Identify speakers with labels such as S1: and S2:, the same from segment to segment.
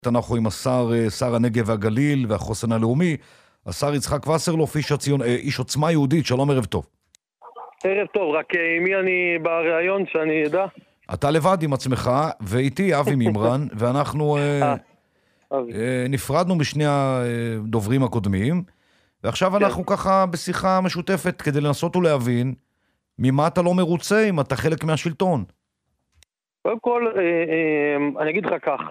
S1: אנחנו עם שר הנגב והגליל והחוסן הלאומי, השר יצחק וסרלוף, איש עוצמה יהודית. שלום, ערב טוב.
S2: ערב טוב, רק עם מי אני בראיון שאני אדע?
S1: אתה לבד עם עצמך, ואיתי אבי מימרן, ואנחנו נפרדנו משני הדוברים הקודמים, ועכשיו אנחנו ככה בשיחה משותפת כדי לנסות ולהבין ממה אתה לא מרוצה אם אתה חלק מהשלטון.
S2: קודם כל, אני אגיד לך כך,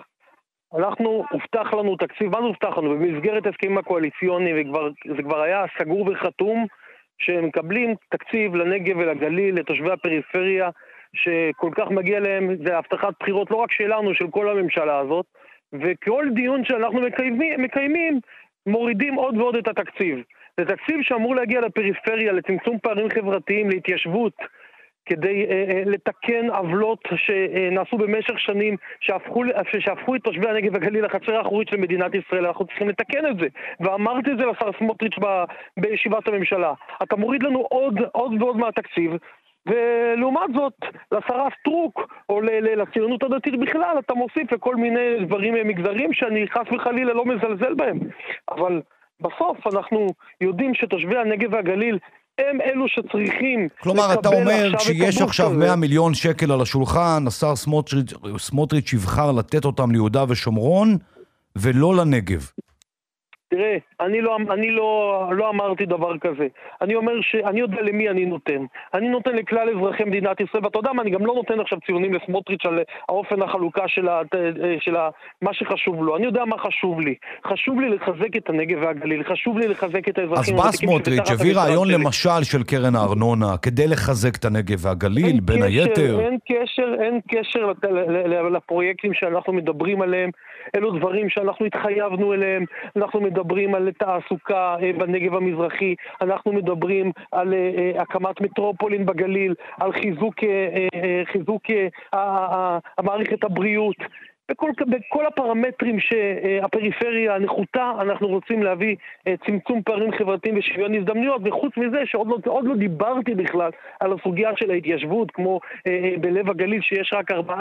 S2: הובטח לנו תקציב, מה זה הובטח לנו? במסגרת הסכמים הקואליציוניים, וזה כבר היה סגור וחתום, שמקבלים תקציב לנגב ולגליל, לתושבי הפריפריה, שכל כך מגיע להם, זה הבטחת בחירות לא רק שלנו, של כל הממשלה הזאת, וכל דיון שאנחנו מקיימים, מורידים עוד ועוד את התקציב. זה תקציב שאמור להגיע לפריפריה, לצמצום פערים חברתיים, להתיישבות, כדי לתקן עוולות שנעשו במשך שנים, שהפכו את תושבי הנגב והגליל לחצר האחורית של מדינת ישראל. אנחנו צריכים לתקן את זה. ואמרתי את זה לשר סמוטריץ' בישיבת הממשלה. אתה מוריד לנו עוד ועוד מהתקציב, ולעומת זאת, לשרה סטרוק, או לציונות הדתית בכלל, אתה מוסיף לכל מיני דברים מגזרים שאני חס וחלילה לא מזלזל בהם. אבל בסוף אנחנו יודעים שתושבי הנגב והגליל הם אלו שצריכים...
S1: כלומר, אתה אומר שיש עכשיו 100 מיליון שקל על השולחן, השר סמוטריץ' יבחר לתת אותם ליהודה ושומרון, ולא לנגב.
S2: תראה, אני לא אמרתי דבר כזה. אני אומר שאני יודע למי אני נותן. אני נותן לכלל אזרחי מדינת ישראל, ואתה יודע מה, אני גם לא נותן עכשיו ציונים לסמוטריץ' על האופן החלוקה של מה שחשוב לו. אני יודע מה חשוב לי. חשוב לי לחזק את הנגב והגליל, חשוב לי לחזק את האזרחים.
S1: אז בא סמוטריץ' הביא רעיון למשל של קרן הארנונה, כדי לחזק את הנגב והגליל, בין היתר.
S2: אין קשר לפרויקטים שאנחנו מדברים עליהם. אלו דברים שאנחנו התחייבנו אליהם. אנחנו מדברים על תעסוקה בנגב המזרחי, אנחנו מדברים על הקמת מטרופולין בגליל, על חיזוק מערכת הבריאות, בכל הפרמטרים שהפריפריה הנחותה אנחנו רוצים להביא צמצום פערים חברתיים ושוויון הזדמנויות, וחוץ מזה שעוד לא דיברתי בכלל על הסוגיה של ההתיישבות, כמו בלב הגליל שיש רק 14%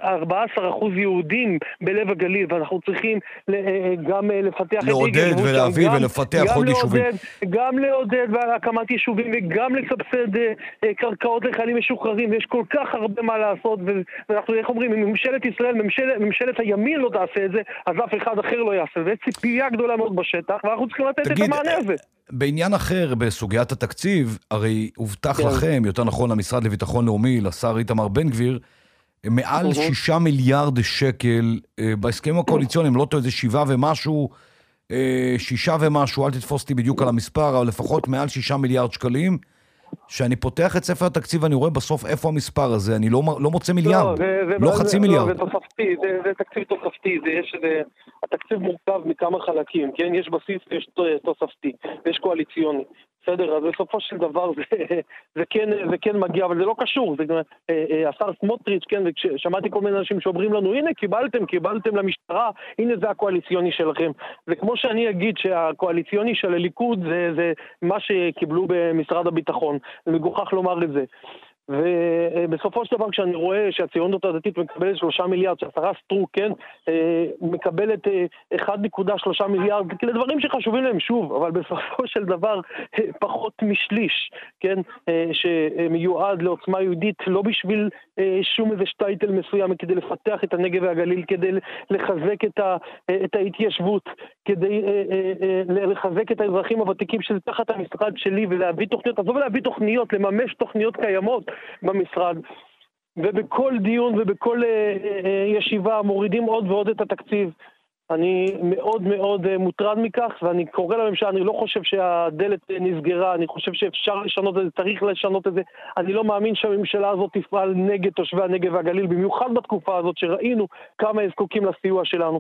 S2: יהודים בלב הגליל, ואנחנו צריכים גם לפתח
S1: לעודד ולהביא ולפתח עוד יישובים.
S2: גם לעודד הקמת יישובים וגם לסבסד קרקעות לחיילים משוחררים, ויש כל כך הרבה מה לעשות, ואנחנו איך אומרים, ממשלת ישראל, ממשלת הימין לא תעשה את זה, אז אף אחד אחר לא יעשה. זה ציפייה גדולה מאוד בשטח, ואנחנו צריכים לתת את המענה הזה.
S1: בעניין אחר, בסוגיית התקציב, הרי הובטח לכם, יותר נכון למשרד לביטחון לאומי, לשר איתמר בן גביר, מעל 6 מיליארד שקל בהסכמים הקואליציוניים, לא טועה, זה 7 ומשהו, 6 ומשהו, אל תתפוס אותי בדיוק על המספר, אבל לפחות מעל 6 מיליארד שקלים, שאני פותח את ספר התקציב ואני רואה בסוף איפה המספר הזה, אני לא מוצא מיליארד, לא חצי מיליארד.
S2: זה תוספתי, זה תקציב תוספתי, התקציב מורכב מכמה חלקים, כן? יש בסיס ויש תוספתי, ויש קואליציוני. בסדר, אז בסופו של דבר זה כן מגיע, אבל זה לא קשור. השר סמוטריץ', כן, ושמעתי כל מיני אנשים שאומרים לנו, הנה קיבלתם למשטרה, הנה זה הקואליציוני שלכם. וכמו שאני אגיד שהקואליציוני של הליכוד זה מה שקיבלו במשרד הביטחון. אני מגוחך לומר את זה. ובסופו של דבר כשאני רואה שהציונות הדתית מקבלת 3 מיליארד, שהשרה סטרוק, כן, מקבלת 1.3 מיליארד, כאלה דברים שחשובים להם שוב, אבל בסופו של דבר פחות משליש, כן, שמיועד לעוצמה יהודית, לא בשביל שום איזה שטייטל מסוים, כדי לפתח את הנגב והגליל, כדי לחזק את ההתיישבות, כדי לחזק את האזרחים הוותיקים שזה תחת המשרד שלי, ולהביא תוכניות, עזוב להביא תוכניות, לממש תוכניות קיימות במשרד, ובכל דיון ובכל ישיבה מורידים עוד ועוד את התקציב. אני מאוד מאוד מוטרד מכך, ואני קורא לממשלה, אני לא חושב שהדלת נסגרה, אני חושב שאפשר לשנות את זה, צריך לשנות את זה. אני לא מאמין שהממשלה הזאת תפעל נגד תושבי הנגב והגליל, במיוחד בתקופה הזאת שראינו כמה הם זקוקים לסיוע שלנו.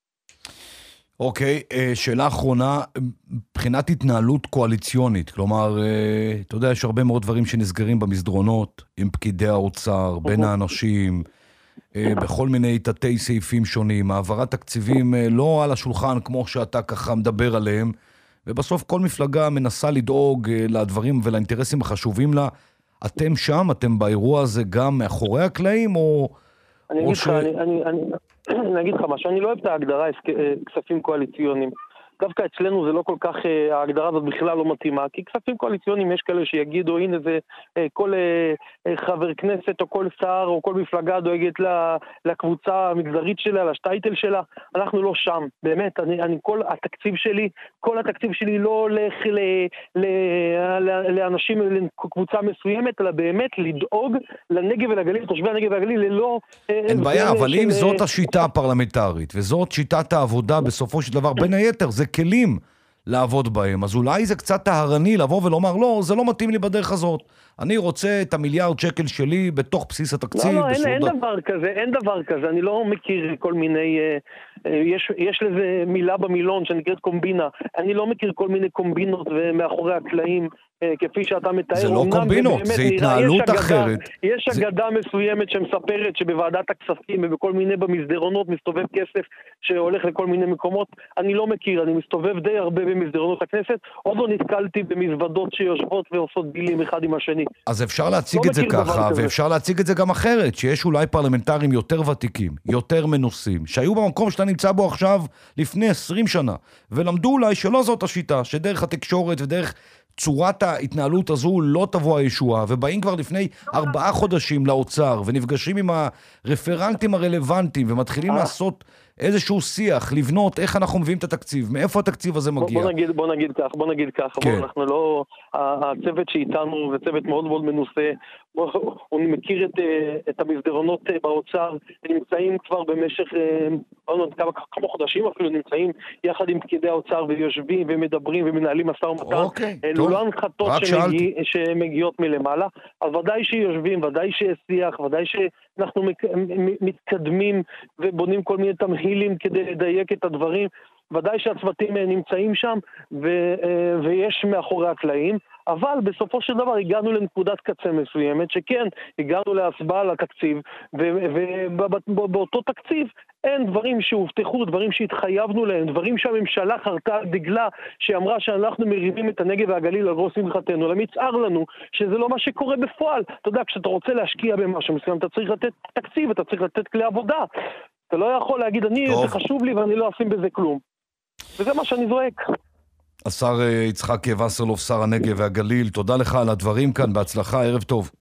S1: אוקיי, שאלה אחרונה, מבחינת התנהלות קואליציונית, כלומר, אתה יודע, יש הרבה מאוד דברים שנסגרים במסדרונות, עם פקידי האוצר, בין האנשים, בכל מיני תתי סעיפים שונים, העברת תקציבים לא על השולחן כמו שאתה ככה מדבר עליהם, ובסוף כל מפלגה מנסה לדאוג לדברים ולאינטרסים החשובים לה. אתם שם, אתם באירוע הזה גם מאחורי הקלעים,
S2: אני אגיד לך משהו, אני לא אוהב את ההגדרה כספים קואליציוניים. דווקא אצלנו זה לא כל כך, ההגדרה הזאת בכלל לא מתאימה, כי כספים קואליציוניים יש כאלה שיגידו, הנה זה כל חבר כנסת או כל שר או כל מפלגה דואגת לקבוצה המגזרית שלה, לשטייטל שלה, אנחנו לא שם, באמת, כל התקציב שלי לא הולך לאנשים, לקבוצה מסוימת, אלא באמת לדאוג לנגב ולגליל, תושבי הנגב והגליל, ללא...
S1: אין בעיה, אבל אם זאת השיטה הפרלמנטרית, וזאת שיטת העבודה בסופו של דבר, בין היתר, זה כלים לעבוד בהם, אז אולי זה קצת טהרני לבוא ולומר, לא, זה לא מתאים לי בדרך הזאת. אני רוצה את המיליארד שקל שלי בתוך בסיס התקציב.
S2: לא, אין דבר כזה, אני לא מכיר כל מיני, יש לזה מילה במילון שנקראת קומבינה, אני לא מכיר כל מיני קומבינות מאחורי הקלעים, כפי שאתה מתאר.
S1: זה לא קומבינות, זה התנהלות אחרת.
S2: יש אגדה מסוימת שמספרת שבוועדת הכספים ובכל מיני במסדרונות מסתובב כסף שהולך לכל מיני מקומות. אני לא מכיר, אני מסתובב די הרבה במסדרונות הכנסת, עוד לא נתקלתי במזוודות שיושבות ועושות דילים אחד עם השני.
S1: אז אפשר להציג את זה ככה, ואפשר להציג את זה גם אחרת, שיש אולי פרלמנטרים יותר ותיקים, יותר מנוסים, שהיו במקום שאתה נמצא בו עכשיו לפני 20 שנה, ולמדו אולי שלא זאת השיטה, שדרך התקשורת ודרך צורת ההתנהלות הזו לא תבוא הישועה, ובאים כבר לפני 4 חודשים לאוצר, ונפגשים עם הרפרנטים הרלוונטיים, ומתחילים לעשות איזשהו שיח, לבנות איך אנחנו מביאים את התקציב, מאיפה התקציב הזה מגיע.
S2: בוא נגיד כך,
S1: כן.
S2: אנחנו לא, הצוות שאיתנו זה צוות מאוד מאוד מנוסה, הוא מכיר את המסדרונות באוצר, נמצאים כבר במשך כמה חודשים אפילו, נמצאים יחד עם פקידי האוצר ויושבים ומדברים ומנהלים משא ומתן. אלו לא הנחתות שמגיעות מלמעלה, אז ודאי שיושבים, ודאי שיש שיח, ודאי שאנחנו מתקדמים ובונים כל מיני תמהילים כדי לדייק את הדברים, ודאי שהצוותים נמצאים שם ויש מאחורי הקלעים, אבל בסופו של דבר הגענו לנקודת קצה מסוימת, שכן, הגענו להצבעה על התקציב, ובאותו תקציב אין דברים שהובטחו, דברים שהתחייבנו להם, דברים שהממשלה חרתה על דגלה, שאמרה שאנחנו מרימים את הנגב והגליל על ראש שמחתנו, אלא מצער לנו שזה לא מה שקורה בפועל. אתה יודע, כשאתה רוצה להשקיע במשהו מסוים, אתה צריך לתת תקציב, אתה צריך לתת כלי עבודה. אתה לא יכול להגיד, זה חשוב לי ואני לא אשים בזה כלום. וזה מה שאני זועק.
S1: השר יצחק וסרלוף, שר הנגב והגליל, תודה לך על הדברים כאן, בהצלחה, ערב טוב.